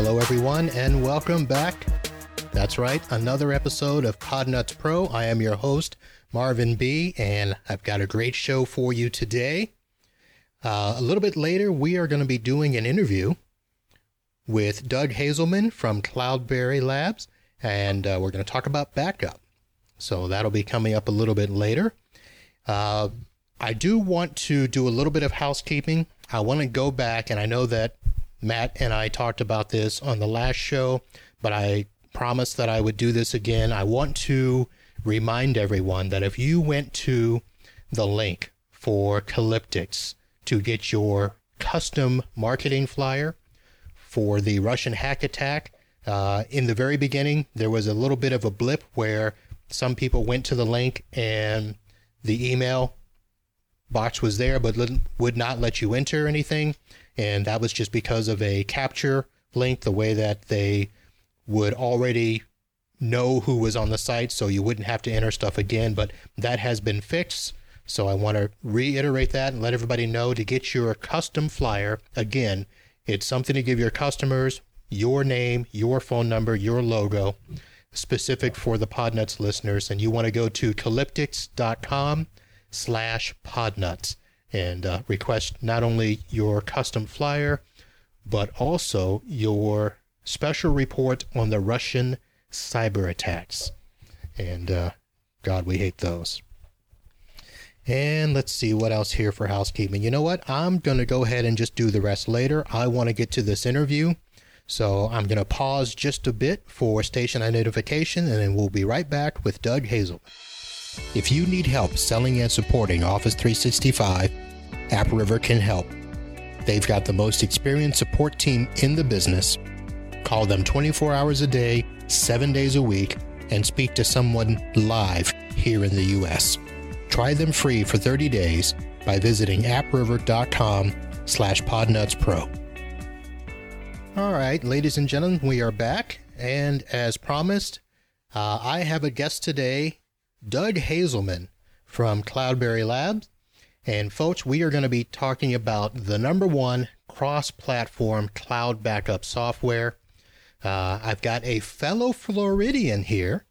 Hello, everyone, and welcome back. That's right, another episode of Podnuts Pro. I am your host, Marvin B., and I've got a great show for you today. A little bit later, we are going to be doing an interview with Doug Hazelman from Cloudberry Labs, and we're going to talk about backup. So that'll be coming up a little bit later. I do want to do a little bit of housekeeping. I want to go back, and I know that Matt and I talked about this on the last show, but I promised that I would do this again. I want to remind everyone that if you went to the link for Calyptix to get your custom marketing flyer for the Russian hack attack, in the very beginning, there was a little bit of a blip where some people went to the link and the email box was there, but would not let you enter anything. And that was just because of a capture link, the way that they would already know who was on the site, so you wouldn't have to enter stuff again. But that has been fixed. So I want to reiterate that and let everybody know to get your custom flyer. Again, it's something to give your customers your name, your phone number, your logo, specific for the Podnuts listeners. And you want to go to calyptix.com/podnuts and request not only your custom flyer, but also your special report on the Russian cyber attacks. And God, we hate those. And let's see what else here for housekeeping. You know what? I'm going to go ahead and just do the rest later. I want to get to this interview. So I'm going to pause just a bit for station identification, and then we'll be right back with Doug Hazelman. If you need help selling and supporting Office 365, AppRiver can help. They've got the most experienced support team in the business. Call them 24 hours a day, 7 days a week, and speak to someone live here in the U.S. Try them free for 30 days by visiting appriver.com/podnutspro. All right, ladies and gentlemen, we are back. And as promised, I have a guest today, Doug Hazelman from Cloudberry Labs. And folks, we are going to be talking about the #1 cross-platform cloud backup software. I've got a fellow Floridian here.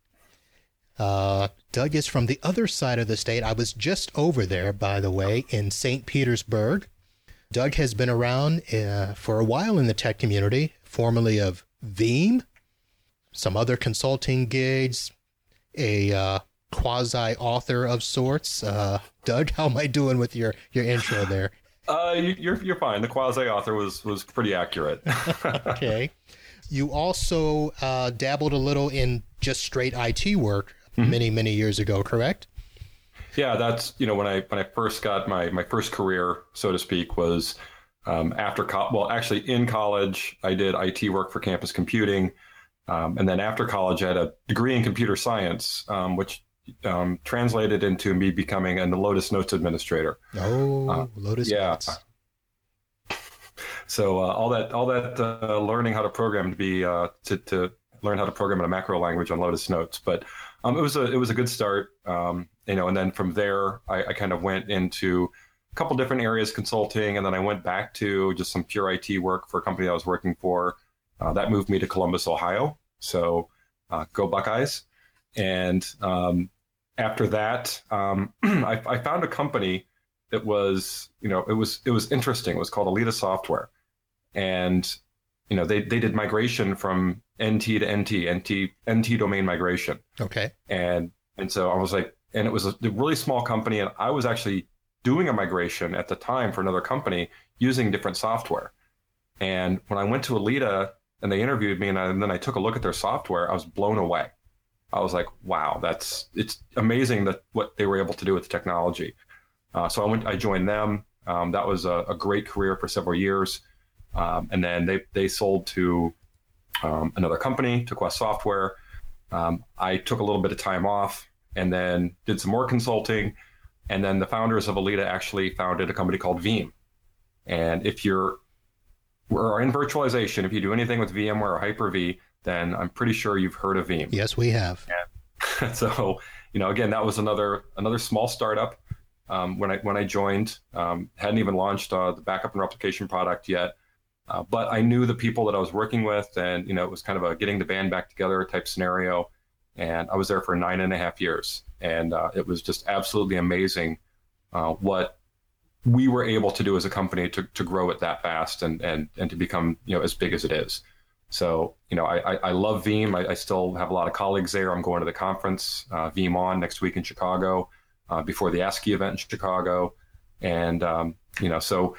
Doug is from the other side of the state. I was just over there, by the way, in St. Petersburg. Doug has been around for a while in the tech community, formerly of Veeam, some other consulting gigs, a quasi-author of sorts. Doug, how am I doing with your intro there? You're fine. The quasi-author was pretty accurate. Okay. You also dabbled a little in just straight IT work many years ago, correct? Yeah, that's, when I first got my first career, so to speak, was after actually in college, I did IT work for campus computing. And then after college, I had a degree in computer science, which translated into me becoming a Lotus Notes administrator. Oh, Lotus Notes. So all that learning how to program to learn how to program in a macro language on Lotus Notes, but it was a good start. And then from there I kind of went into a couple different areas, consulting, and then I went back to just some pure IT work for a company I was working for. That moved me to Columbus, Ohio. So go Buckeyes. And after that, I found a company that was, it was interesting. It was called Alita Software. And, they did migration from NT to NT domain migration. Okay. And so I was like, and it was a really small company. And I was actually doing a migration at the time for another company using different software. And when I went to Alita and they interviewed me and then I took a look at their software, I was blown away. I was like, wow, it's amazing that what they were able to do with the technology. So I joined them. That was a great career for several years. And then they sold to another company, to Quest Software. I took a little bit of time off and then did some more consulting. And then the founders of Alita actually founded a company called Veeam. And if we're in virtualization, if you do anything with VMware or Hyper-V, then I'm pretty sure you've heard of Veeam. Yes, we have. And so, again, that was another small startup. When I joined, hadn't even launched the backup and replication product yet. But I knew the people that I was working with, and it was kind of a getting the band back together type scenario. And I was there for 9.5 years, and it was just absolutely amazing what we were able to do as a company to grow it that fast and to become as big as it is. So I love Veeam. I still have a lot of colleagues there. I'm going to the conference VeeamON next week in Chicago before the ASCII event in Chicago, and so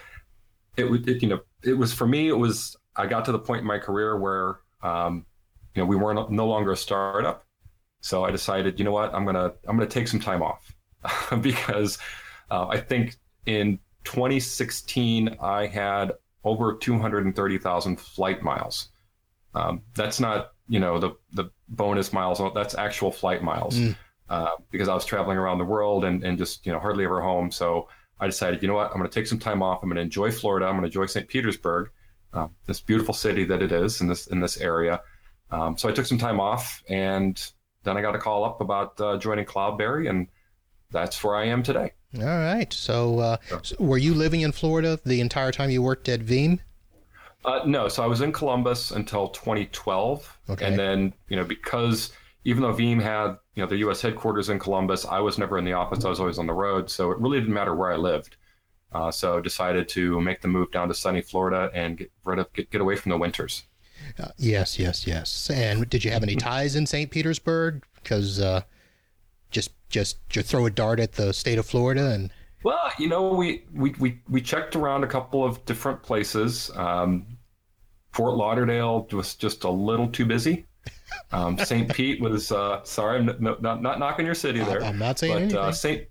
it was for me. It was I got to the point in my career where we weren't no longer a startup. So I decided, you know what, I'm gonna take some time off because I think in 2016 I had over 230,000 flight miles. That's not the bonus miles. That's actual flight miles because I was traveling around the world and just hardly ever home. So I decided, you know what, I'm going to take some time off. I'm going to enjoy Florida. I'm going to enjoy St. Petersburg, this beautiful city that it is in this area. So I took some time off, and then I got a call up about joining Cloudberry, and that's where I am today. All right. So were you living in Florida the entire time you worked at Veeam? No. So I was in Columbus until 2012. Okay. And then, because even though Veeam had, the U.S. headquarters in Columbus, I was never in the office. I was always on the road. So it really didn't matter where I lived. So decided to make the move down to sunny Florida and get away from the winters. Yes. And did you have any ties in St. Petersburg? Because just throw a dart at the state of Florida and. Well, we checked around a couple of different places. Fort Lauderdale was just a little too busy. St. Pete was sorry, I'm not knocking your city there. I'm not saying anything.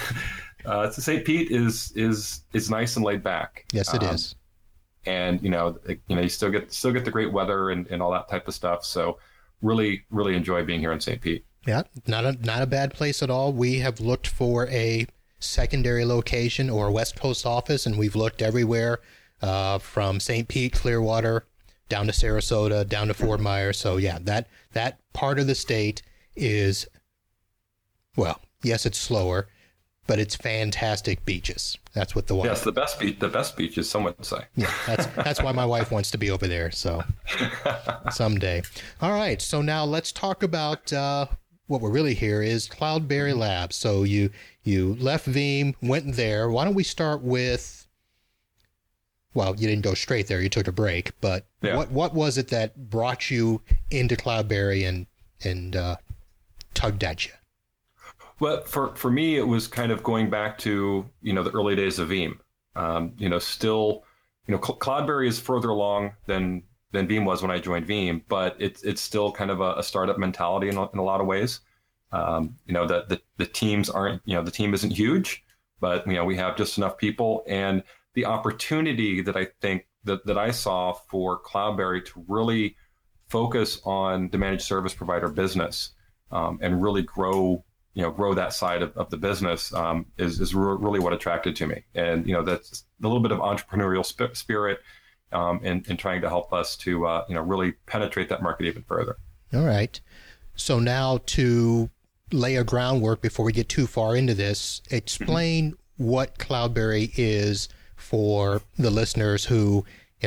St. Pete is nice and laid back. Yes, it is. And you still get the great weather and all that type of stuff. So really enjoy being here in St. Pete. Yeah, not a bad place at all. We have looked for a secondary location or a West Coast office, and we've looked everywhere from St. Pete, Clearwater, down to Sarasota, down to Fort Myers. So yeah, that part of the state is, well, yes, it's slower, but it's fantastic beaches. That's what the wife. Yes, the best beaches, some would say. Yeah, that's why my wife wants to be over there. So someday. All right. So now let's talk about what we're really here is Cloudberry Labs. So you left Veeam, went there. Why don't we start with? Well, you didn't go straight there. You took a break, but yeah. What was it that brought you into Cloudberry and tugged at you? Well, for me, it was kind of going back to, the early days of Veeam. Still, Cloudberry is further along than Veeam was when I joined Veeam, but it's still kind of a startup mentality in a lot of ways. The teams aren't, the team isn't huge, but, we have just enough people. And the opportunity that I think that I saw for Cloudberry to really focus on the managed service provider business and really grow that side of the business is really what attracted to me. And, that's a little bit of entrepreneurial spirit in trying to help us to, really penetrate that market even further. All right. So now to lay a groundwork before we get too far into this, explain what Cloudberry is for the listeners who,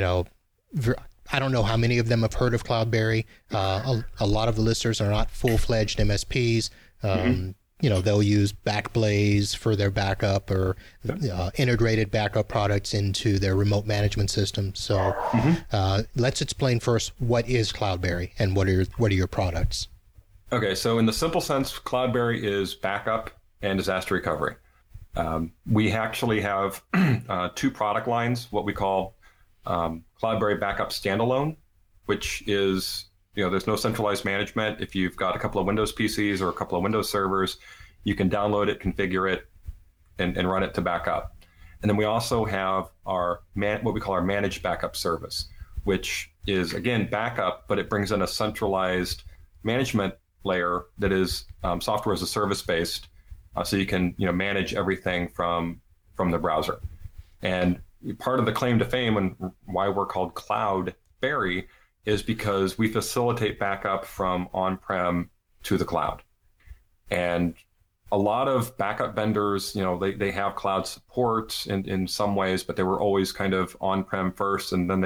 I don't know how many of them have heard of Cloudberry. A lot of the listeners are not full-fledged MSPs. They'll use Backblaze for their backup or integrated backup products into their remote management system. So let's explain first what is Cloudberry and what are your products. Okay, so in the simple sense, Cloudberry is backup and disaster recovery. We actually have two product lines, what we call Cloudberry Backup Standalone, which is there's no centralized management. If you've got a couple of Windows PCs or a couple of Windows servers, you can download it, configure it, and run it to backup. And then we also have our what we call our managed backup service, which is, again, backup, but it brings in a centralized management layer that is software as a service based, so you can manage everything from the browser. And part of the claim to fame and why we're called Cloudberry is because we facilitate backup from on-prem to the cloud. And a lot of backup vendors, they have cloud support in some ways, but they were always kind of on-prem first, and then they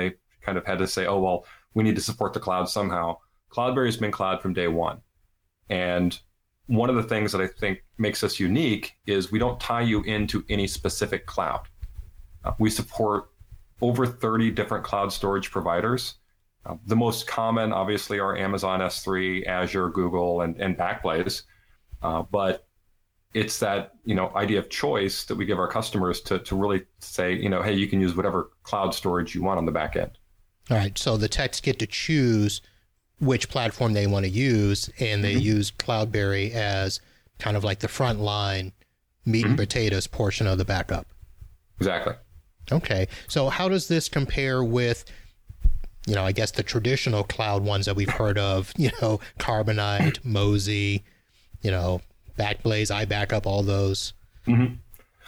kind of had to say, oh, well, we need to support the cloud somehow. Cloudberry has been cloud from day one. And one of the things that I think makes us unique is we don't tie you into any specific cloud. We support over 30 different cloud storage providers. The most common, obviously, are Amazon S3, Azure, Google, and Backblaze. But it's that idea of choice that we give our customers to really say, hey, you can use whatever cloud storage you want on the back end. All right. So the techs get to choose which platform they want to use, and they use Cloudberry as kind of like the front line meat and potatoes portion of the backup. Exactly. Okay. So how does this compare with, I guess the traditional cloud ones that we've heard of, Carbonite, Mozy, Backblaze, iBackup, all those? In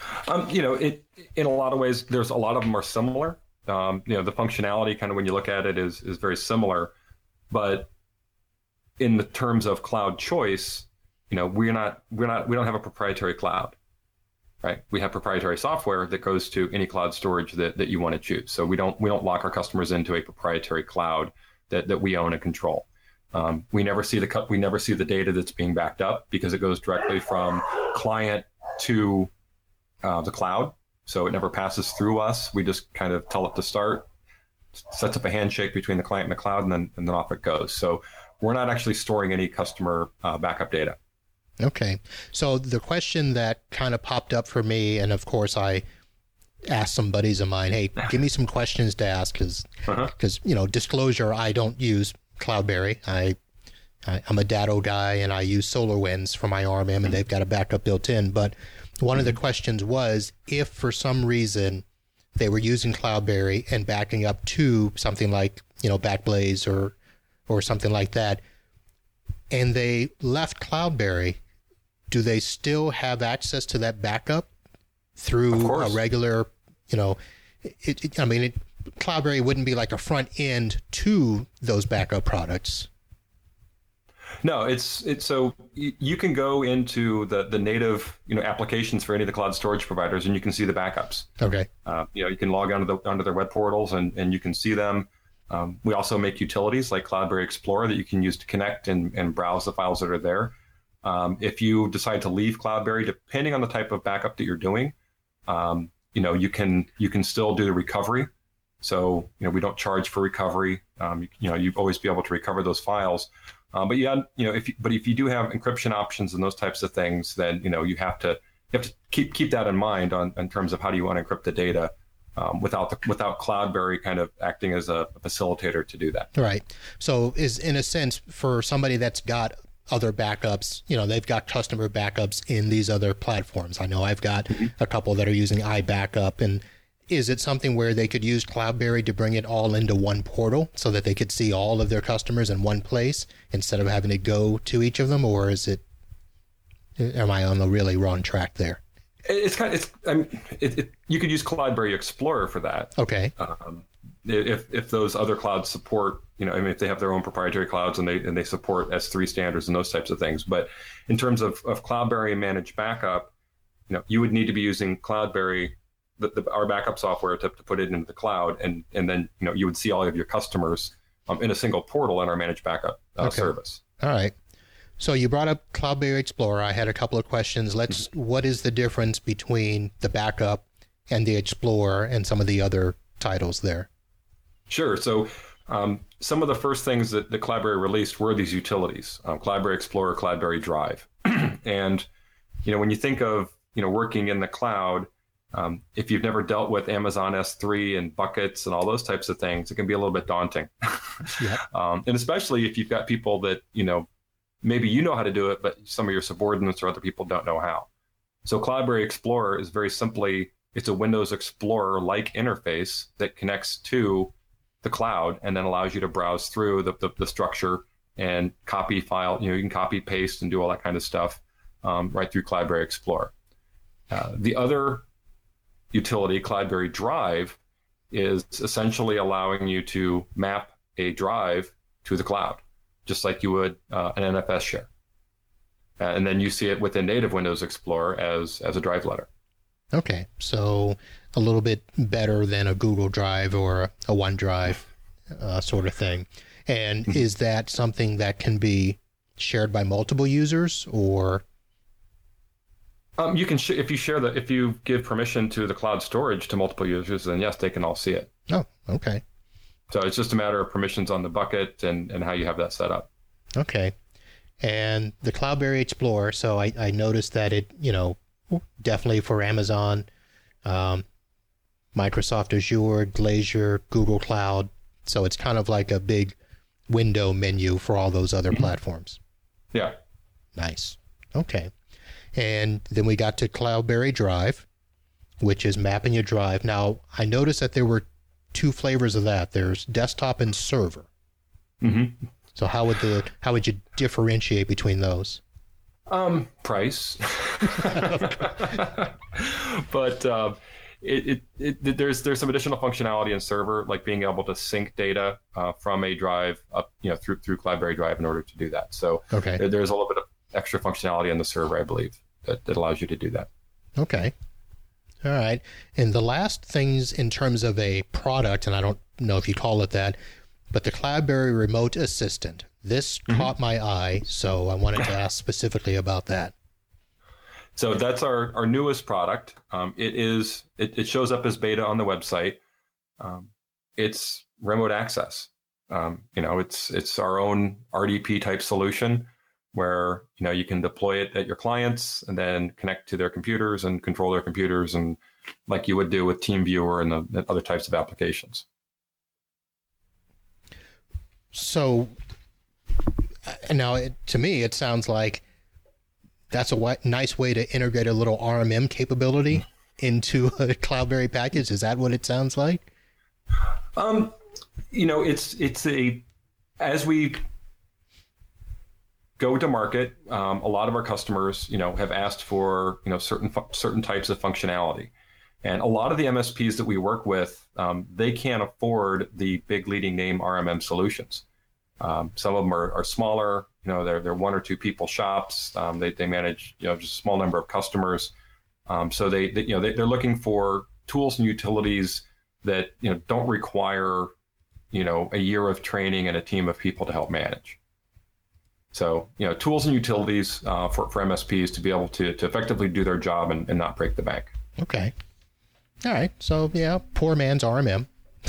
a lot of ways, there's a lot of them are similar. The functionality kind of when you look at it is very similar, but in the terms of cloud choice, we don't have a proprietary cloud, right? We have proprietary software that goes to any cloud storage that you want to choose. So we don't lock our customers into a proprietary cloud that we own and control. We never see the data that's being backed up because it goes directly from client to the cloud. So it never passes through us. We just kind of tell it to start, sets up a handshake between the client and the cloud, and then off it goes. So we're not actually storing any customer backup data. Okay. So the question that kind of popped up for me, and of course I asked some buddies of mine, hey, give me some questions to ask, because disclosure, I don't use Cloudberry. I'm a Datto guy, and I use SolarWinds for my RMM, and they've got a backup built in. But one of the questions was, if for some reason they were using Cloudberry and backing up to something like, Backblaze or something like that, and they left Cloudberry, do they still have access to that backup through a regular, Cloudberry wouldn't be like a front end to those backup products. No, it's so you can go into the native applications for any of the cloud storage providers, and you can see the backups. Okay. You can log onto their web portals and you can see them. We also make utilities like Cloudberry Explorer that you can use to connect and browse the files that are there. If you decide to leave Cloudberry, depending on the type of backup that you're doing, you can still do the recovery. So we don't charge for recovery. You always be able to recover those files. But if you do have encryption options and those types of things, then you have to keep that in mind in terms of how do you want to encrypt the data without Cloudberry kind of acting as a facilitator to do that. Right. So is in a sense for somebody that's got other backups, they've got customer backups in these other platforms. I know I've got a couple that are using iBackup, and is it something where they could use Cloudberry to bring it all into one portal so that they could see all of their customers in one place instead of having to go to each of them? Or am I on the really wrong track there? You could use Cloudberry Explorer for that. Okay. If those other clouds support, if they have their own proprietary clouds and they support S3 standards and those types of things. But in terms of Cloudberry managed backup, you would need to be using Cloudberry, our backup software to put it into the cloud, and then you would see all of your customers in a single portal in our managed backup service. All right. So you brought up Cloudberry Explorer. I had a couple of questions. What is the difference between the backup and the Explorer and some of the other titles there? Sure. So some of the first things that Cloudberry released were these utilities: Cloudberry Explorer, Cloudberry Drive, and when you think of working in the cloud. If you've never dealt with Amazon S3 and buckets and all those types of things, it can be a little bit daunting. Yeah. And especially if you've got people that, maybe how to do it, but some of your subordinates or other people don't know how. So Cloudberry Explorer is very simply, it's a Windows Explorer-like interface that connects to the cloud and then allows you to browse through the structure and copy file. You can copy, paste, and do all that kind of stuff right through Cloudberry Explorer. The other utility, Cloudberry Drive, is essentially allowing you to map a drive to the cloud, just like you would an NFS share. And then you see it within native Windows Explorer as a drive letter. Okay, so a little bit better than a Google Drive or a OneDrive sort of thing. And Mm-hmm. is that something that can be shared by multiple users, or? You can if you give permission to the cloud storage to multiple users, then yes, they can all see it. Oh, okay. So it's just a matter of permissions on the bucket and how you have that set up. Okay. And the Cloudberry Explorer, so I noticed that it, definitely for Amazon, Microsoft Azure, Glacier, Google Cloud. So it's kind of like a big window menu for all those other platforms. Yeah. Nice. Okay. And then we got to Cloudberry Drive, which is mapping your drive. Now, I noticed that there were two flavors of that. There's desktop and server. Mm-hmm. So how would you differentiate between those? Price. But there's some additional functionality in server, like being able to sync data from a drive up, through Cloudberry Drive in order to do that. So Okay. there's a little bit of extra functionality on the server, I believe, that allows you to do that. Okay. All right. And the last things in terms of a product, and I don't know if you call it that, but the Cloudberry Remote Assistant. This caught my eye, so I wanted to ask specifically about that. So that's our newest product. It shows up as beta on the website. It's remote access. It's our own RDP type solution where you can deploy it at your clients and then connect to their computers and control their computers, and like you would do with TeamViewer and the other types of applications. So now, to me, it sounds like that's a nice way to integrate a little RMM capability into a Cloudberry package. Is that what it sounds like? As we go to market, a lot of our customers, have asked for, certain types of functionality. And a lot of the MSPs that we work with, they can't afford the big leading name RMM solutions. Some of them are smaller, they're one or two people shops. They manage, just a small number of customers. So they're looking for tools and utilities that, don't require, a year of training and a team of people to help manage. So, tools and utilities for MSPs to be able to effectively do their job and not break the bank. Okay. All right. So, yeah, poor man's RMM.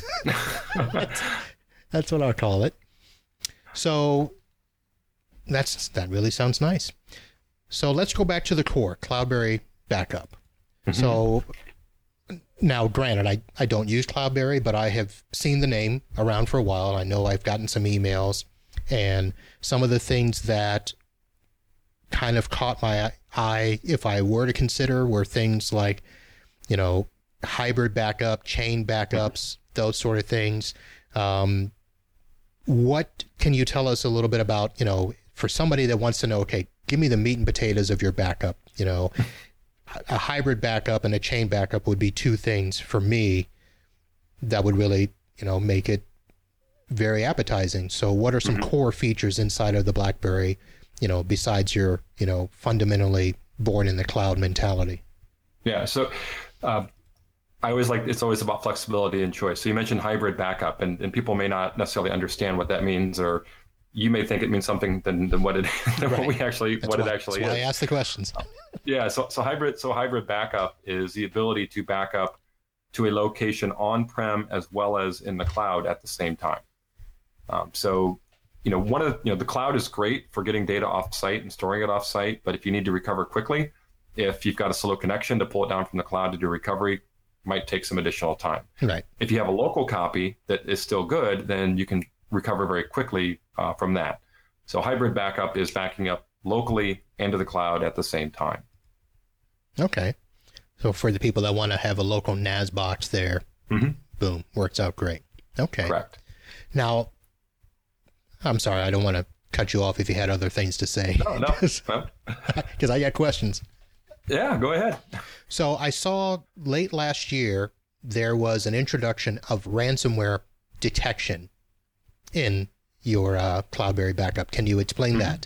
That's what I'll call it. So that really sounds nice. So let's go back to the core, Cloudberry Backup. Mm-hmm. So now, granted, I don't use Cloudberry, but I have seen the name around for a while. I know I've gotten some emails, and some of the things that kind of caught my eye, if I were to consider, were things like, hybrid backup, chain backups, those sort of things. What can you tell us a little bit about, for somebody that wants to know, okay, give me the meat and potatoes of your backup, a hybrid backup and a chain backup would be two things for me that would really, make it very appetizing. So what are some core features inside of the BlackBerry, besides your, fundamentally born in the cloud mentality? Yeah. So, it's always about flexibility and choice. So you mentioned hybrid backup, and people may not necessarily understand what that means, or you may think it means something than what it actually is. That's why I ask the questions. Yeah. So hybrid backup is the ability to back up to a location on-prem as well as in the cloud at the same time. The cloud is great for getting data off-site and storing it off-site, but if you need to recover quickly, if you've got a slow connection to pull it down from the cloud to do recovery, might take some additional time. Right. If you have a local copy that is still good, then you can recover very quickly from that. So hybrid backup is backing up locally and to the cloud at the same time. Okay. So for the people that want to have a local NAS box there, boom, works out great. Okay. Correct. Now, I'm sorry, I don't want to cut you off if you had other things to say. No. Because I got questions. Yeah, go ahead. So I saw late last year, there was an introduction of ransomware detection in your Cloudberry backup. Can you explain that?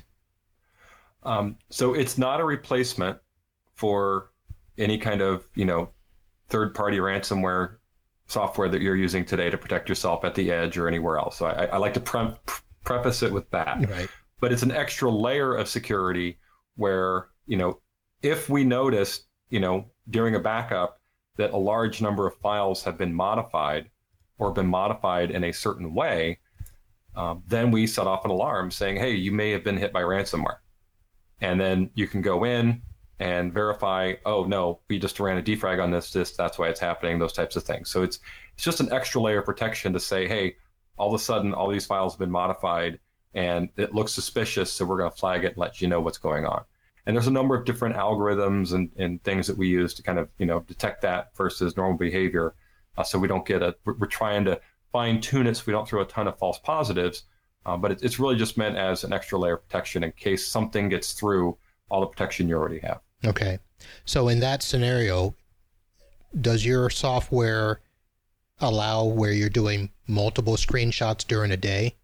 So it's not a replacement for any kind of, third-party ransomware software that you're using today to protect yourself at the edge or anywhere else. So I like to preface it with that. Right. But it's an extra layer of security where, if we notice, during a backup that a large number of files have been modified or been modified in a certain way, then we set off an alarm saying, hey, you may have been hit by ransomware. And then you can go in and verify, oh, no, we just ran a defrag on this, that's why it's happening, those types of things. So it's just an extra layer of protection to say, hey, all of a sudden, all these files have been modified and it looks suspicious, so we're going to flag it and let you know what's going on. And there's a number of different algorithms and things that we use to kind of, detect that versus normal behavior. So we don't we're trying to fine tune it so we don't throw a ton of false positives. But it's really just meant as an extra layer of protection in case something gets through all the protection you already have. Okay. So in that scenario, does your software allow where you're doing multiple screenshots during a day?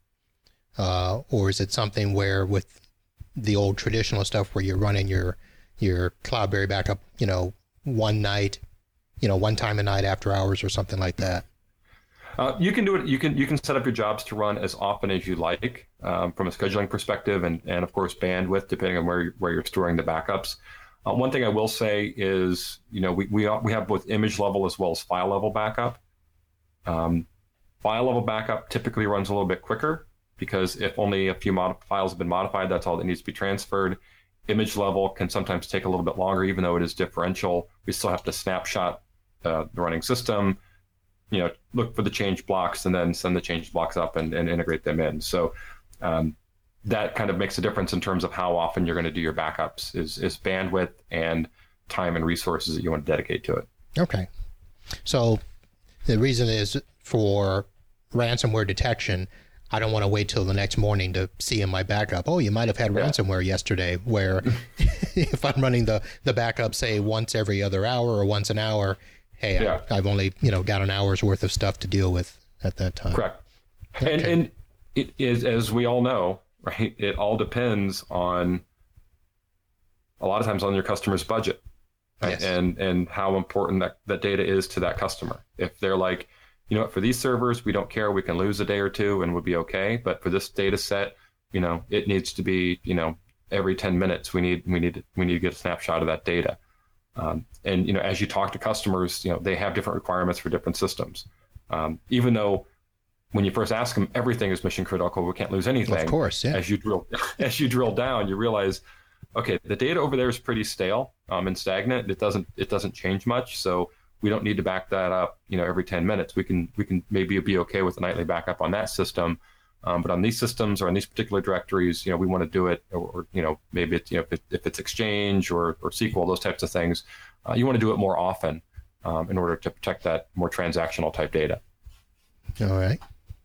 Or is it something where with the old traditional stuff where you're running your Cloudberry backup, one night, one time a night after hours or something like that? You can do it. You can set up your jobs to run as often as you like from a scheduling perspective, and of course bandwidth depending on where you're storing the backups. One thing I will say is, we have both image level as well as file level backup. File level backup typically runs a little bit quicker because if only a few files have been modified, that's all that needs to be transferred. Image level can sometimes take a little bit longer, even though it is differential. We still have to snapshot the running system, look for the change blocks and then send the change blocks up and integrate them in. So that kind of makes a difference in terms of how often you're going to do your backups is bandwidth and time and resources that you want to dedicate to it. Okay. So the reason is for ransomware detection, I don't want to wait till the next morning to see in my backup, oh, you might have had ransomware yesterday, where if I'm running the backup, say, once every other hour or once an hour, hey, I've only, got an hour's worth of stuff to deal with at that time. Correct. Okay. And it is, as we all know, right, it all depends on, a lot of times, on your customer's budget. Right? Yes. And how important that data is to that customer. If they're like, for these servers, we don't care, we can lose a day or two and we'll be okay. But for this data set, it needs to be, every 10 minutes, we need to get a snapshot of that data. And as you talk to customers, they have different requirements for different systems. Even though when you first ask them, everything is mission critical, we can't lose anything. Of course, yeah. As you drill down, you realize, okay, the data over there is pretty stale and stagnant. It doesn't change much. So we don't need to back that up, every 10 minutes. We can maybe be okay with a nightly backup on that system. But on these systems or on these particular directories, we want to do it, or maybe it's, if it's Exchange or SQL, those types of things, you want to do it more often in order to protect that more transactional type data. All right.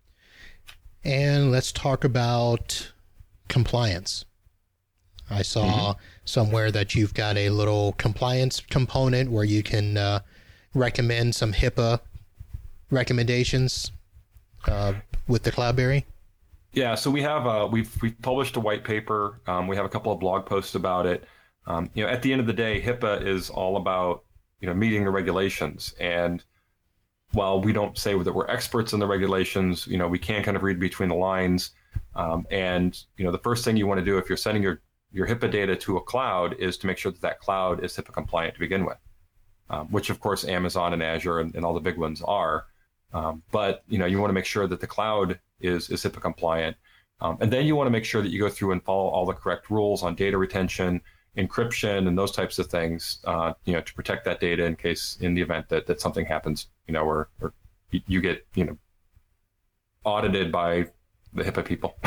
And let's talk about compliance. I saw somewhere that you've got a little compliance component where you can recommend some HIPAA recommendations with the Cloudberry. Yeah, so we have we've published a white paper. We have a couple of blog posts about it. At the end of the day, HIPAA is all about meeting the regulations. And while we don't say that we're experts in the regulations, we can kind of read between the lines. And the first thing you want to do if you're sending your HIPAA data to a cloud is to make sure that cloud is HIPAA compliant to begin with, which of course Amazon and Azure and all the big ones are. But you want to make sure that the cloud is HIPAA compliant. And then you want to make sure that you go through and follow all the correct rules on data retention, encryption, and those types of things, to protect that data in the event that something happens, or you get, audited by the HIPAA people.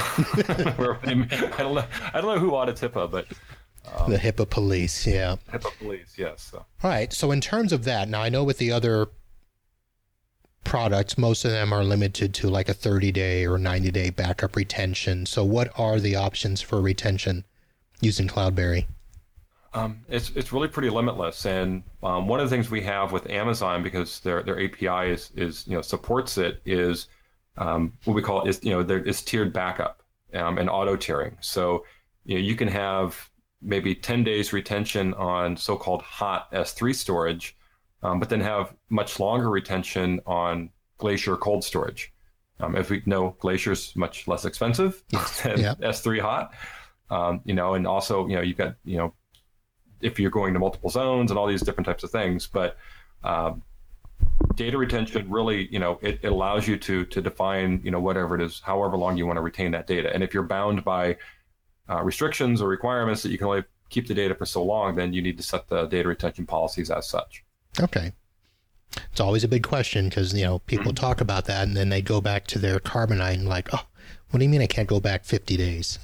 I don't know who audits HIPAA, but the HIPAA police, yeah. HIPAA police, yes. So. All right. So in terms of that, now I know with the other products, most of them are limited to like a 30-day or 90-day backup retention. So what are the options for retention using Cloudberry? It's really pretty limitless. And one of the things we have with Amazon, because their API is supports it, is what we call there is tiered backup and auto tiering. So you can have maybe 10 days retention on so-called hot S3 storage, but then have much longer retention on Glacier cold storage. As we know, Glacier is much less expensive than S3 hot. And also, you've got, if you're going to multiple zones and all these different types of things, but data retention really, it allows you to define, whatever it is, however long you want to retain that data. And if you're bound by restrictions or requirements that you can only keep the data for so long, then you need to set the data retention policies as such. Okay. It's always a big question because, people talk about that and then they go back to their Carbonite and like, oh, what do you mean I can't go back 50 days?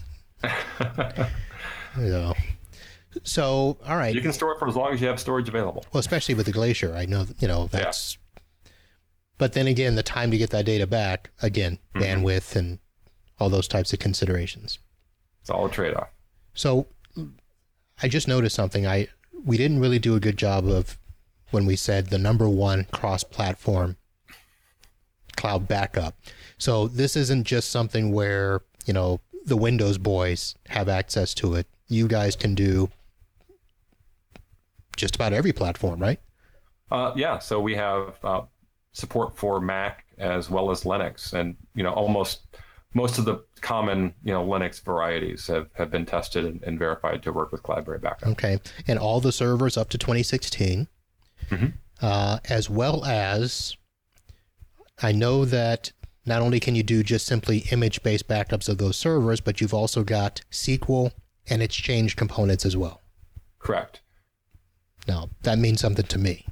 So, all right. You can store it for as long as you have storage available. Well, especially with the Glacier. I know, that's... Yeah. But then again, the time to get that data back, again, bandwidth and all those types of considerations. It's all a trade-off. So I just noticed something. We didn't really do a good job of when we said the number one cross-platform cloud backup. So this isn't just something where, the Windows boys have access to it. You guys can do just about every platform, right? Yeah. So we have support for Mac as well as Linux, and most of the common Linux varieties have been tested and verified to work with Cloudberry backup. Okay, and all the servers up to 2016, as well as I know that not only can you do just simply image-based backups of those servers, but you've also got SQL and Exchange components as well. Correct. Now, that means something to me.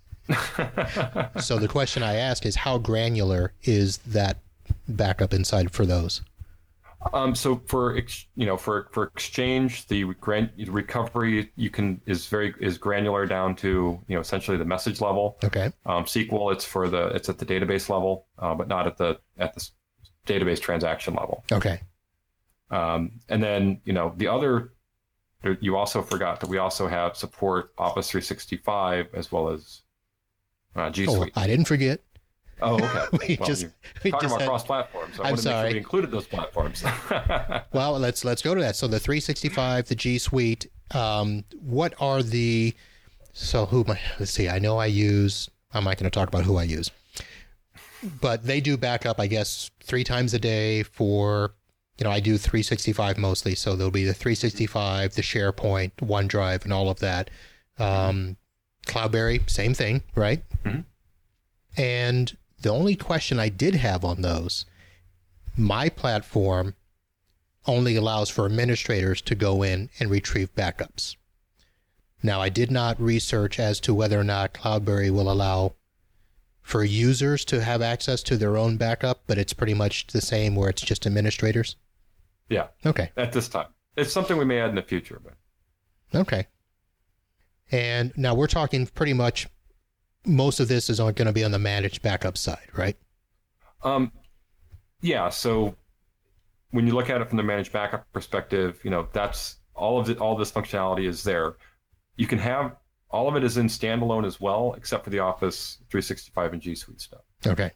So the question I ask is, how granular is that backup inside for those? So for Exchange, the recovery is granular down to essentially the message level. Okay. SQL, it's at the database level, but not at the database transaction level. Okay. And then the other, you also forgot that we also have support Office 365 as well as G Suite. I didn't forget. Oh, okay. we talking just about cross-platform, so I wanted to make sure we included those platforms. Well, let's go to that. So the 365, the G Suite. What are the? Let's see. I know I'm not going to talk about who I use, but they do backup, I guess, 3 times a day for. I do 365 mostly, so there'll be the 365, the SharePoint, OneDrive, and all of that. Cloudberry, same thing, right? Mm-hmm. And the only question I did have on those, my platform only allows for administrators to go in and retrieve backups. Now, I did not research as to whether or not Cloudberry will allow for users to have access to their own backup, but it's pretty much the same where it's just administrators. Yeah. Okay. At this time. It's something we may add in the future, but. Okay. And now we're talking pretty much most of this is going to be on the managed backup side, right? Yeah. So when you look at it from the managed backup perspective, that's all this functionality is there. You can have all of it is in standalone as well, except for the Office 365 and G Suite stuff. Okay.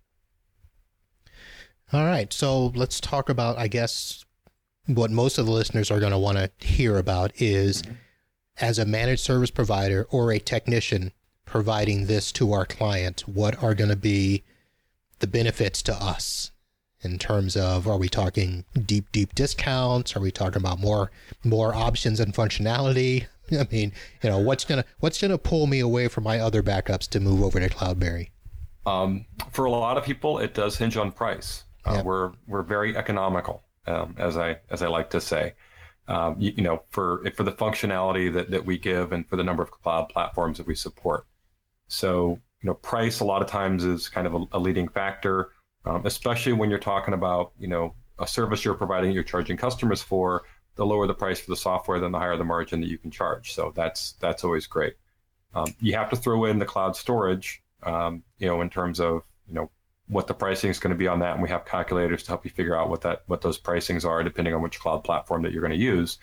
All right. So let's talk about, I guess, what most of the listeners are going to want to hear about is as a managed service provider or a technician providing this to our client, what are going to be the benefits to us in terms of, are we talking deep discounts? Are we talking about more options and functionality? I mean, what's gonna pull me away from my other backups to move over to Cloudberry? For a lot of people, it does hinge on price. Yep. We're very economical, as I like to say. For the functionality that we give and for the number of cloud platforms that we support. So price a lot of times is kind of a leading factor, especially when you're talking about a service you're providing, you're charging customers for. The lower the price for the software, then the higher the margin that you can charge. So that's always great. You have to throw in the cloud storage, in terms of what the pricing is going to be on that, and we have calculators to help you figure out what those pricings are depending on which cloud platform that you're going to use.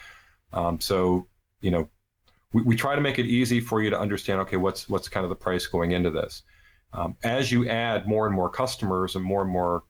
We try to make it easy for you to understand. Okay, what's kind of the price going into this? As you add more and more customers and more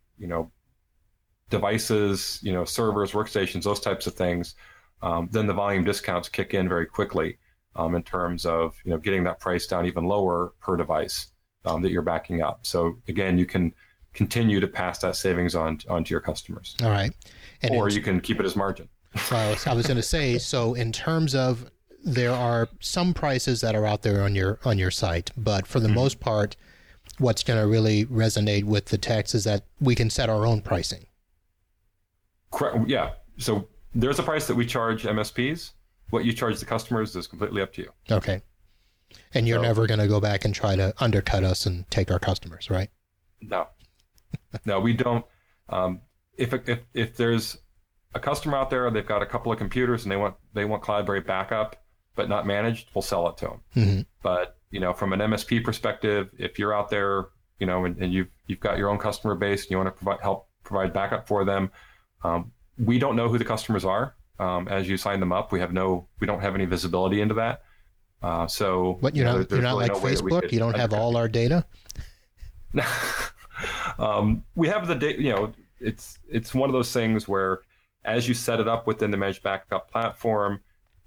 devices, servers, workstations, those types of things, then the volume discounts kick in very quickly. in terms of getting that price down even lower per device that you're backing up. So again, you can continue to pass that savings onto your customers. All right. And or you can keep it as margin. Well, I was going to say, so in terms of, there are some prices that are out there on your site, but for the most part, what's going to really resonate with the techs is that we can set our own pricing. Correct. Yeah. So there's a price that we charge MSPs. What you charge the customers is completely up to you. Okay. And you're never going to go back and try to undercut us and take our customers, right? No, we don't. If there's a customer out there, they've got a couple of computers and they want Cloudberry backup but not managed, we'll sell it to them. Mm-hmm. But from an MSP perspective, if you're out there, and you've got your own customer base and you want to help provide backup for them, we don't know who the customers are as you sign them up. We don't have any visibility into that. So, but you're not really like Facebook. You don't have all our data. We have the data. It's one of those things where, as you set it up within the Managed Backup platform,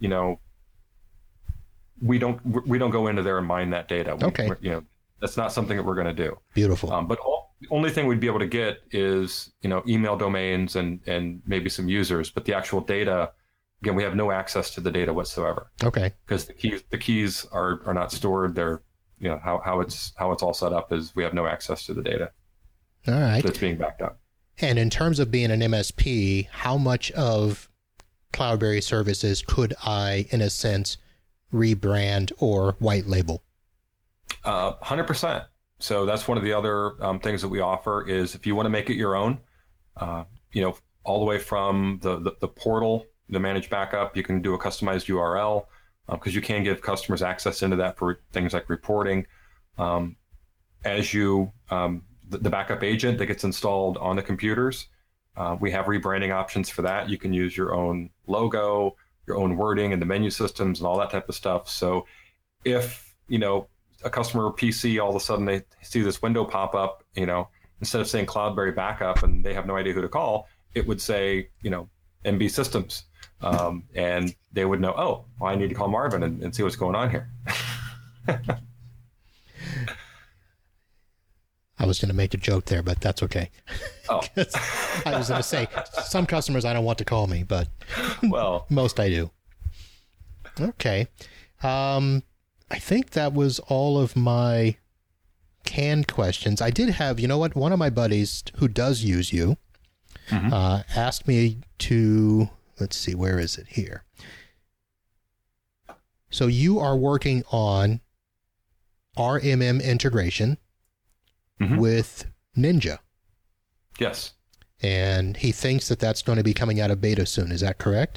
we don't go into there and mine that data. Okay. That's not something that we're going to do. Beautiful. But the only thing we'd be able to get is email domains and maybe some users, but the actual data, again, we have no access to the data whatsoever. Okay. Because the keys are not stored. They're how it's all set up is we have no access to the data. All right. That's being backed up. And in terms of being an MSP, how much of Cloudberry services could I, in a sense, rebrand or white label? 100%. So that's one of the other things that we offer is if you want to make it your own, all the way from the portal, the managed backup, you can do a customized URL because you can give customers access into that for things like reporting. As you the backup agent that gets installed on the computers, we have rebranding options for that. You can use your own logo, your own wording and the menu systems and all that type of stuff. So if, a customer PC, all of a sudden they see this window pop up, instead of saying Cloudberry backup and they have no idea who to call, it would say, MB Systems. And they would know, oh, well, I need to call Marvin and see what's going on here. I was going to make a joke there, but that's okay. Oh. I was going to say, some customers I don't want to call me, but well, most I do. Okay. I think that was all of my canned questions. I did have, one of my buddies who does use you asked me to, let's see, where is it here? So you are working on RMM integration with Ninja. Yes. And he thinks that that's going to be coming out of beta soon. Is that correct?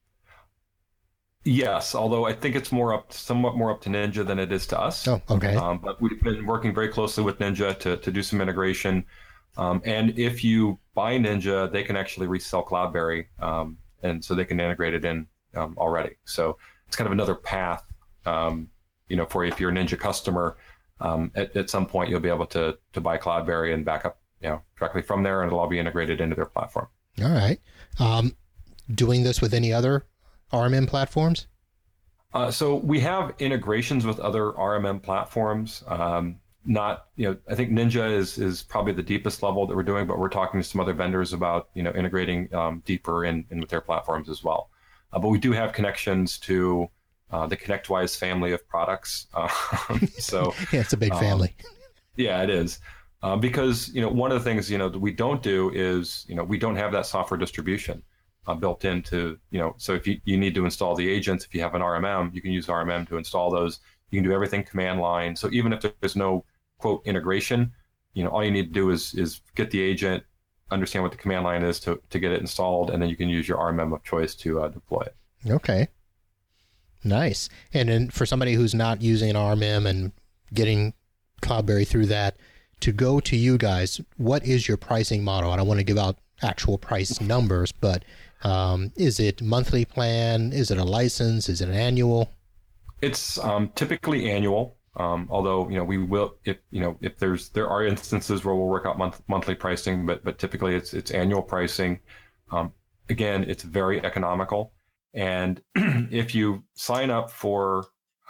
Yes, although I think it's somewhat more up to Ninja than it is to us. Oh, okay. But we've been working very closely with Ninja to do some integration. And if you buy Ninja, they can actually resell Cloudberry, and so they can integrate it in already. So it's kind of another path, for you if you're a Ninja customer. At some point, you'll be able to buy Cloudberry and back up, directly from there, and it'll all be integrated into their platform. All right. Doing this with any other RMM platforms? So we have integrations with other RMM platforms. Not, I think Ninja is probably the deepest level that we're doing, but we're talking to some other vendors about, integrating deeper in with their platforms as well. But we do have connections to the ConnectWise family of products. So yeah, it's a big family. Yeah, it is. Because, one of the things, that we don't do is, we don't have that software distribution built into, so if you need to install the agents, if you have an RMM, you can use RMM to install those. You can do everything command line. So even if there's no quote integration, all you need to do is get the agent, understand what the command line is to get it installed, and then you can use your RMM of choice to deploy it. Okay. Nice. And then for somebody who's not using an RMM and getting Cloudberry through that, to go to you guys, what is your pricing model? I don't want to give out actual price numbers, but is it monthly plan? Is it a license? Is it an annual? It's typically annual. Although we will, if there are instances where we'll work out monthly pricing, but typically it's annual pricing. Again, it's very economical, and if you sign up for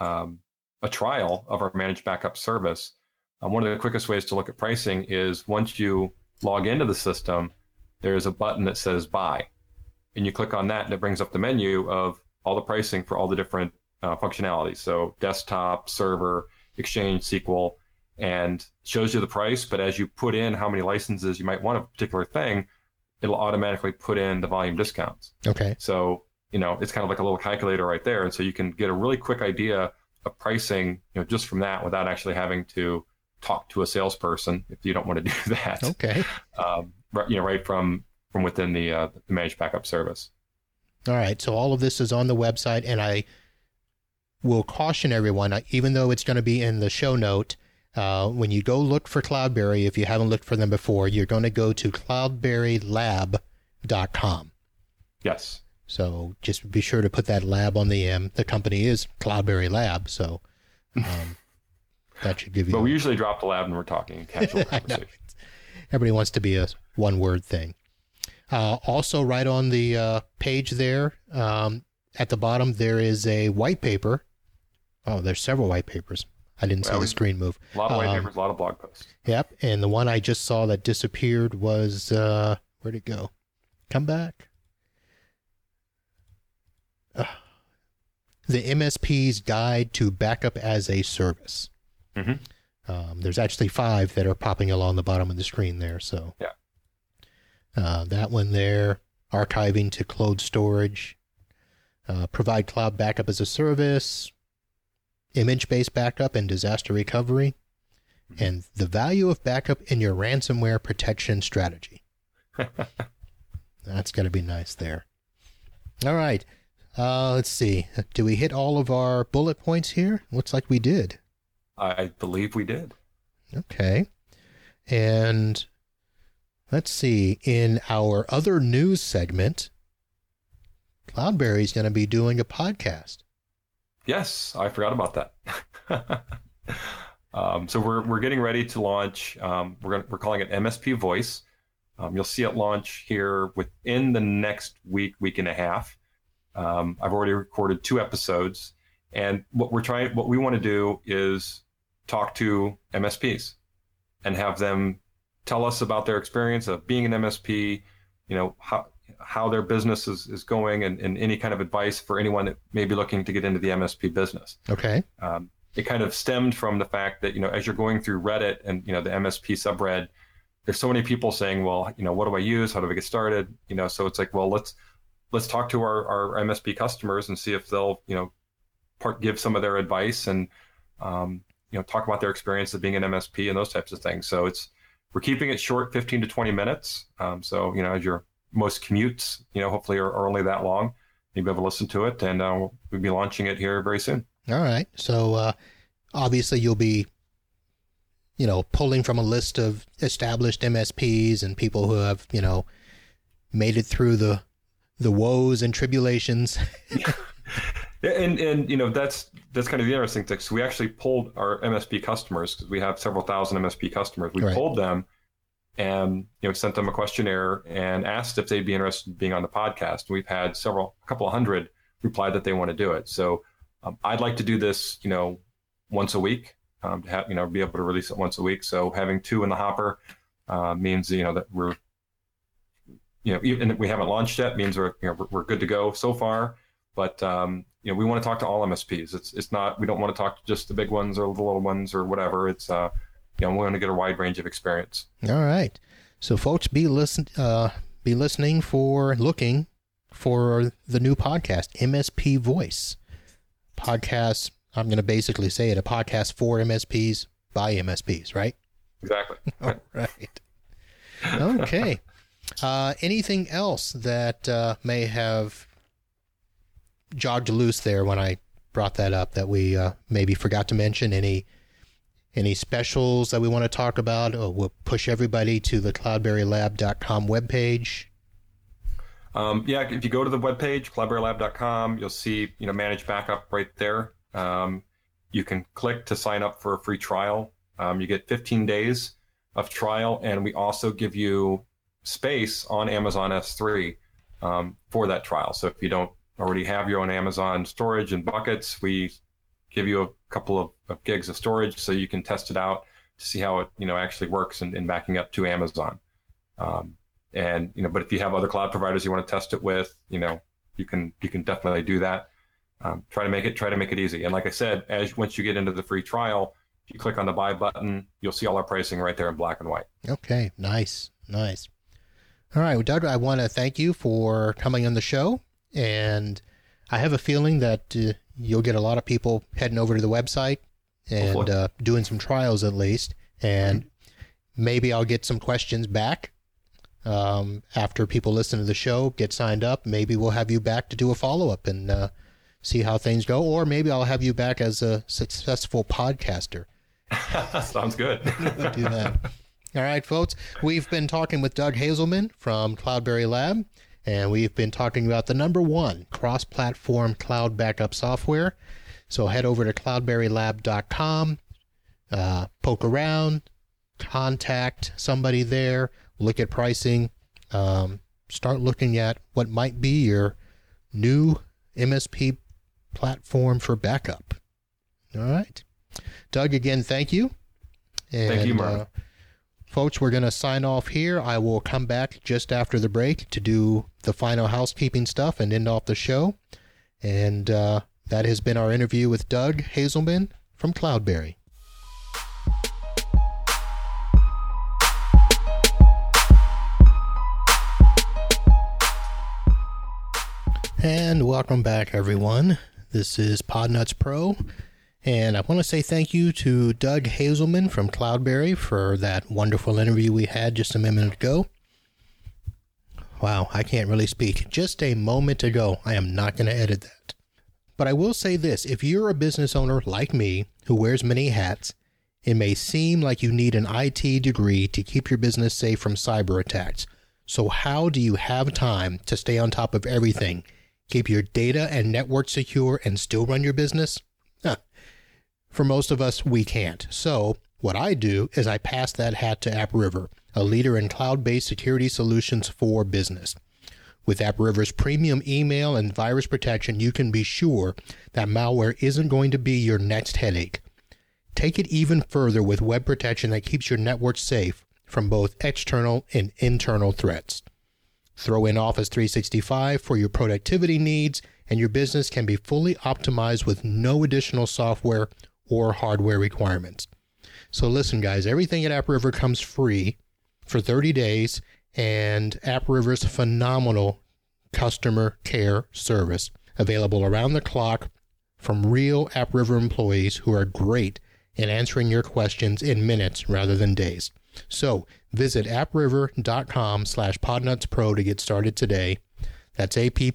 a trial of our managed backup service, one of the quickest ways to look at pricing is once you log into the system, there's a button that says buy. And you click on that and it brings up the menu of all the pricing for all the different functionalities. So desktop, server, Exchange, SQL, and shows you the price. But as you put in how many licenses you might want of a particular thing, it'll automatically put in the volume discounts. Okay. So, it's kind of like a little calculator right there. And so you can get a really quick idea of pricing, just from that without actually having to talk to a salesperson if you don't want to do that. Okay. Right from within the managed backup service. All right. So all of this is on the website, and I will caution everyone, even though it's going to be in the show note, when you go look for Cloudberry, if you haven't looked for them before, you're going to go to cloudberrylab.com. Yes. So just be sure to put that lab on the M. The company is Cloudberry Lab, so that should give you... But we usually drop the lab when we're talking casual conversation. Everybody wants to be a one-word thing. Also, right on the page there, at the bottom, there is a white paper. Oh, there's several white papers. I didn't see the screen move. A lot of white papers, a lot of blog posts. Yep, and the one I just saw that disappeared was, where'd it go? Come back. The MSP's Guide to Backup as a Service. Mm-hmm. There's actually 5 that are popping along the bottom of the screen there. So yeah, that one there, archiving to cloud storage, provide cloud backup as a service, image-based backup and disaster recovery, mm-hmm. and the value of backup in your ransomware protection strategy. That's got to be nice there. All right. Let's see. Do we hit all of our bullet points here? Looks like we did. I believe we did. Okay. And let's see. In our other news segment, Cloudberry is going to be doing a podcast. Yes, I forgot about that. So we're getting ready to launch. We're calling it MSP Voice. You'll see it launch here within the next week and a half. I've already recorded 2 episodes, and what we want to do is talk to MSPs and have them tell us about their experience of being an MSP, how their business is going, and any kind of advice for anyone that may be looking to get into the MSP business. Okay. It kind of stemmed from the fact that, as you're going through Reddit and, the MSP subreddit, there's so many people saying, well, what do I use? How do I get started? So it's like, well, let's talk to our MSP customers and see if they'll, give some of their advice and, talk about their experience of being an MSP and those types of things. So we're keeping it short, 15 to 20 minutes. So, as your most commutes, hopefully are only that long, you'll be able to listen to it, and we'll be launching it here very soon. All right. So obviously you'll be, pulling from a list of established MSPs and people who have, made it through the woes and tribulations. Yeah, and that's kind of the interesting thing. So we actually pulled our MSP customers, because we have several thousand MSP customers. We pulled them and sent them a questionnaire and asked if they'd be interested in being on the podcast. We've had a couple of hundred reply that they want to do it. So I'd like to do this, once a week, to have, be able to release it once a week. So having 2 in the hopper means, that we're, even if we haven't launched yet, means we're good to go so far. But, we want to talk to all MSPs. It's not, we don't want to talk to just the big ones or the little ones or whatever. It's, we want to get a wide range of experience. All right. So folks, be looking for the new podcast, MSP Voice. Podcast, I'm going to basically say it, a podcast for MSPs by MSPs, right? Exactly. All right. Okay. Anything else that may have jogged loose there when I brought that up that we maybe forgot to mention? Any specials that we want to talk about? Or we'll push everybody to the cloudberrylab.com webpage. Yeah, if you go to the webpage, cloudberrylab.com, you'll see, manage backup right there. You can click to sign up for a free trial. You get 15 days of trial, and we also give you space on Amazon S3 for that trial. So if you don't already have your own Amazon storage and buckets, we give you a couple of gigs of storage so you can test it out to see how it, actually works in backing up to Amazon. But if you have other cloud providers you want to test it with, you can definitely do that. Try to make it easy. And like I said, once you get into the free trial, if you click on the buy button, you'll see all our pricing right there in black and white. Okay, nice. All right, well, Doug, I want to thank you for coming on the show, and I have a feeling that you'll get a lot of people heading over to the website and doing some trials at least, and maybe I'll get some questions back after people listen to the show, get signed up. Maybe we'll have you back to do a follow-up and see how things go, or maybe I'll have you back as a successful podcaster. Sounds good. Do that. All right, folks, we've been talking with Doug Hazelman from Cloudberry Lab, and we've been talking about the #1 cross-platform cloud backup software. So head over to cloudberrylab.com, poke around, contact somebody there, look at pricing, start looking at what might be your new MSP platform for backup. All right. Doug, again, thank you. And, thank you, Mark. Folks, we're going to sign off here. I will come back just after the break to do the final housekeeping stuff and end off the show. And that has been our interview with Doug Hazelman from Cloudberry. And welcome back, everyone. This is Podnuts Pro. And I want to say thank you to Doug Hazelman from Cloudberry for that wonderful interview we had just a minute ago. Wow, I can't really speak. Just a moment ago. I am not going to edit that. But I will say this. If you're a business owner like me who wears many hats, it may seem like you need an IT degree to keep your business safe from cyber attacks. So how do you have time to stay on top of everything, keep your data and network secure, and still run your business? For most of us, we can't. So what I do is I pass that hat to AppRiver, a leader in cloud-based security solutions for business. With AppRiver's premium email and virus protection, you can be sure that malware isn't going to be your next headache. Take it even further with web protection that keeps your network safe from both external and internal threats. Throw in Office 365 for your productivity needs, and your business can be fully optimized with no additional software or hardware requirements. So listen, guys, everything at AppRiver comes free for 30 days, and AppRiver's phenomenal customer care service available around the clock from real AppRiver employees who are great in answering your questions in minutes rather than days. So visit appriver.com/podnutspro to get started today. That's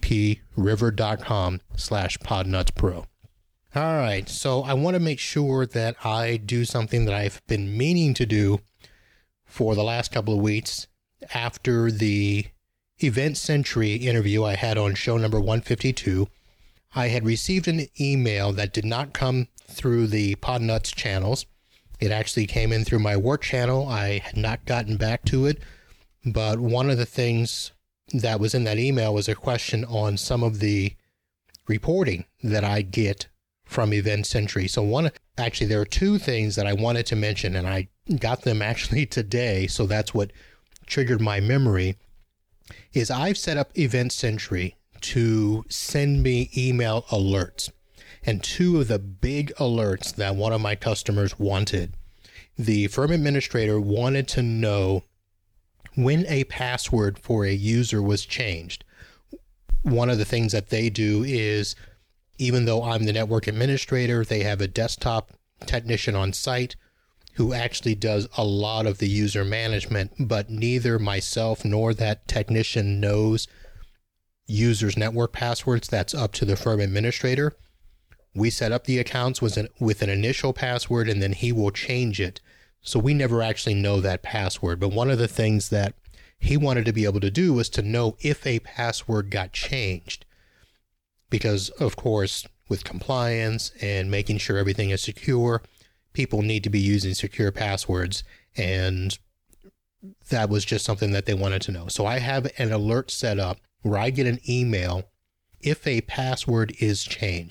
appriver.com/podnutspro. All right, so I want to make sure that I do something that I've been meaning to do for the last couple of weeks after the Event Century interview I had on show number 152. I had received an email that did not come through the Podnuts channels. It actually came in through my work channel. I had not gotten back to it, but one of the things that was in that email was a question on some of the reporting that I get from Event Century. So there are two things that I wanted to mention, and I got them actually today, so that's what triggered my memory, is I've set up Event Century to send me email alerts. And two of the big alerts that one of my customers wanted, the firm administrator wanted to know when a password for a user was changed. One of the things that they do is, even though I'm the network administrator, they have a desktop technician on site who actually does a lot of the user management, but neither myself nor that technician knows users' network passwords. That's up to the firm administrator. We set up the accounts with an initial password, and then he will change it. So we never actually know that password. But one of the things that he wanted to be able to do was to know if a password got changed. Because, of course, with compliance and making sure everything is secure, people need to be using secure passwords. And that was just something that they wanted to know. So I have an alert set up where I get an email if a password is changed.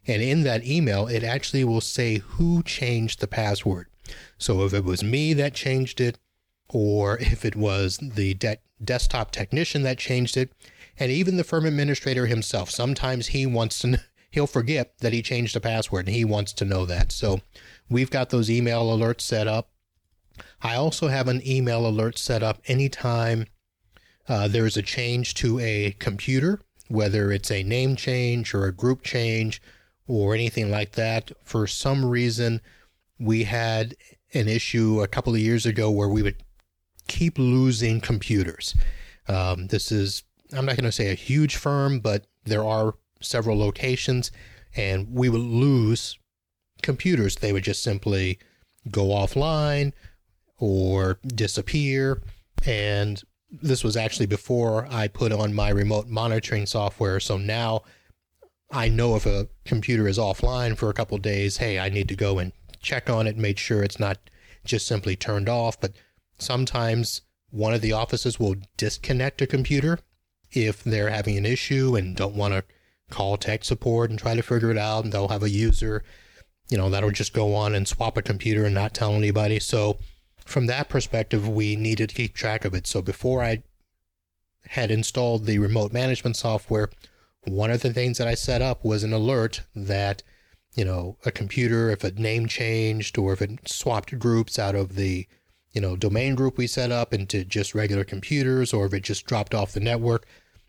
And in that email, it actually will say who changed the password. So if it was me that changed it, or if it was the desktop technician that changed it, and even the firm administrator himself, sometimes he'll forget that he changed the password and he wants to know that. So we've got those email alerts set up. I also have an email alert set up anytime there's a change to a computer, whether it's a name change or a group change or anything like that. For some reason, we had an issue a couple of years ago where we would keep losing computers. This is, I'm not going to say a huge firm, but there are several locations, and we would lose computers. They would just simply go offline or disappear. And this was actually before I put on my remote monitoring software. So now I know if a computer is offline for a couple of days, hey, I need to go and check on it, make sure it's not just simply turned off. But sometimes one of the offices will disconnect a computer if they're having an issue and don't want to call tech support and try to figure it out. And they'll have a user, that'll just go on and swap a computer and not tell anybody. So from that perspective, we needed to keep track of it. So before I had installed the remote management software, one of the things that I set up was an alert that, a computer, if a name changed or if it swapped groups out of the, domain group we set up into just regular computers, or if it just dropped off the network,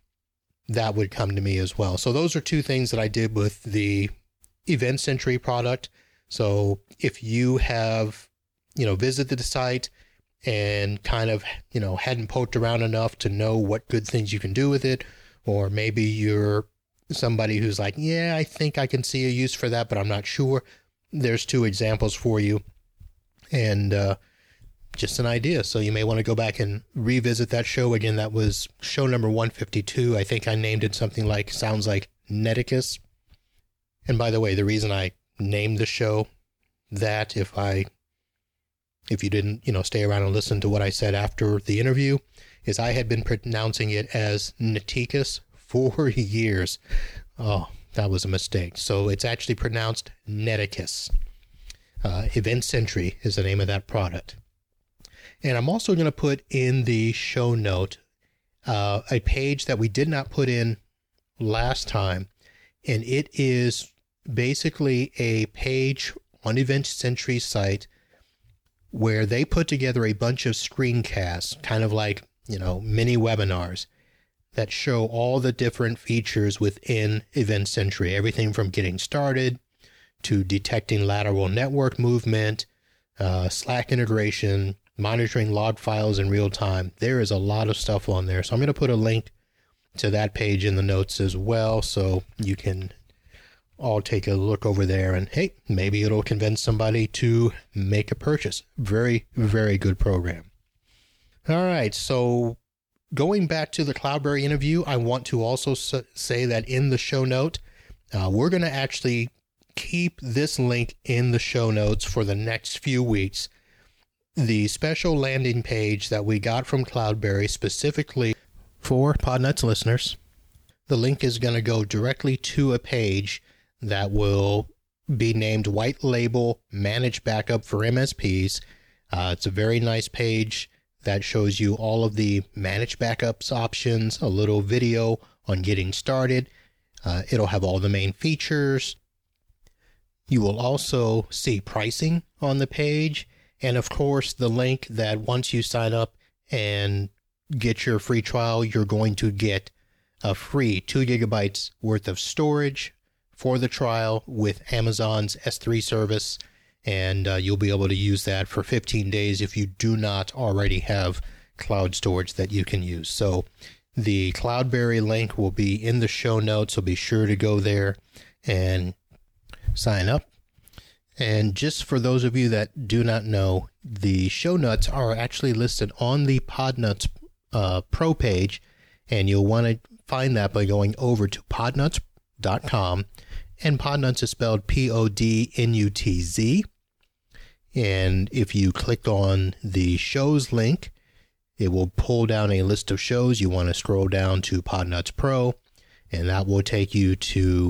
that would come to me as well. So those are two things that I did with the Event Sentry product. So if you have, visited the site and kind of, hadn't poked around enough to know what good things you can do with it, or maybe you're somebody who's like, yeah, I think I can see a use for that, but I'm not sure. There's two examples for you, and just an idea. So you may want to go back and revisit that show again. That was show number 152. I think I named it something like, sounds like Neticus. And by the way, the reason I named the show that, if you didn't, stay around and listen to what I said after the interview, is I had been pronouncing it as Neticus for years. Oh, that was a mistake. So it's actually pronounced Neticus. Event Sentry is the name of that product. And I'm also going to put in the show note a page that we did not put in last time. And it is basically a page on Event Sentry's site where they put together a bunch of screencasts, kind of like, mini webinars that show all the different features within Event Sentry, everything from getting started to detecting lateral network movement, Slack integration, monitoring log files in real time. There is a lot of stuff on there. So I'm going to put a link to that page in the notes as well, so you can all take a look over there, and hey, maybe it'll convince somebody to make a purchase. Very, very good program. All right, so going back to the Cloudberry interview, I want to also say that in the show note, we're going to actually keep this link in the show notes for the next few weeks. The special landing page that we got from Cloudberry specifically for Podnuts listeners, the link is going to go directly to a page that will be named White Label Managed Backup for MSPs. It's a very nice page that shows you all of the managed backups options, a little video on getting started. It'll have all the main features. You will also see pricing on the page. And of course, the link that once you sign up and get your free trial, you're going to get a free 2 gigabytes worth of storage for the trial with Amazon's S3 service. And you'll be able to use that for 15 days if you do not already have cloud storage that you can use. So the Cloudberry link will be in the show notes, so be sure to go there and sign up. And just for those of you that do not know, the show notes are actually listed on the Podnuts Pro page, and you'll want to find that by going over to podnuts.com, and Podnuts is spelled Podnutz. And if you click on the shows link, it will pull down a list of shows. You want to scroll down to Podnuts Pro, and that will take you to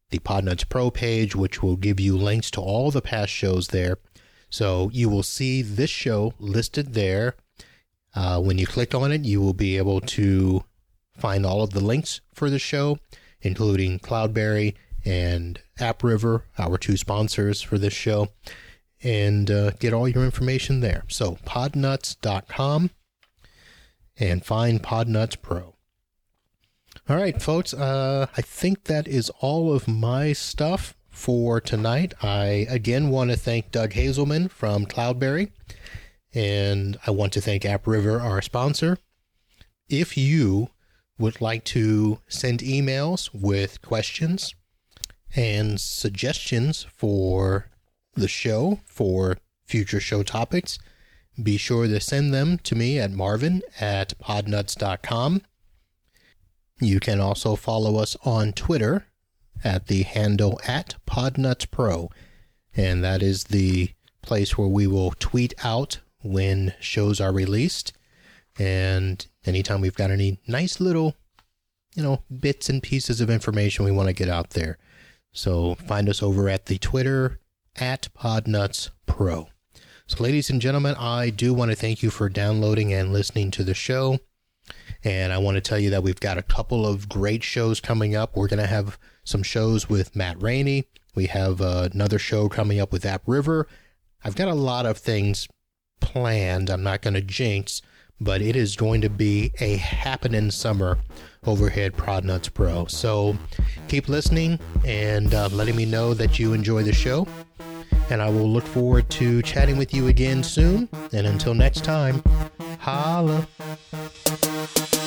the Podnuts Pro page, which will give you links to all the past shows there. So you will see this show listed there. When you click on it, you will be able to find all of the links for the show, including Cloudberry and AppRiver, our two sponsors for this show, and get all your information there. So podnuts.com and find Podnuts Pro. All right, folks, I think that is all of my stuff for tonight. I again want to thank Doug Hazelman from Cloudberry, and I want to thank AppRiver, our sponsor. If you would like to send emails with questions and suggestions for the show, for future show topics, be sure to send them to me at marvin@podnuts.com. You can also follow us on Twitter at the handle @PodnutsPro, and that is the place where we will tweet out when shows are released, and anytime we've got any nice little, bits and pieces of information we want to get out there. So find us over at the Twitter @PodnutsPro. So ladies and gentlemen, I do want to thank you for downloading and listening to the show. And I want to tell you that we've got a couple of great shows coming up. We're going to have some shows with Matt Rainey. We have another show coming up with AppRiver. I've got a lot of things planned. I'm not going to jinx, but it is going to be a happening summer over here at Podnuts Pro. So keep listening and letting me know that you enjoy the show. And I will look forward to chatting with you again soon. And until next time, holla.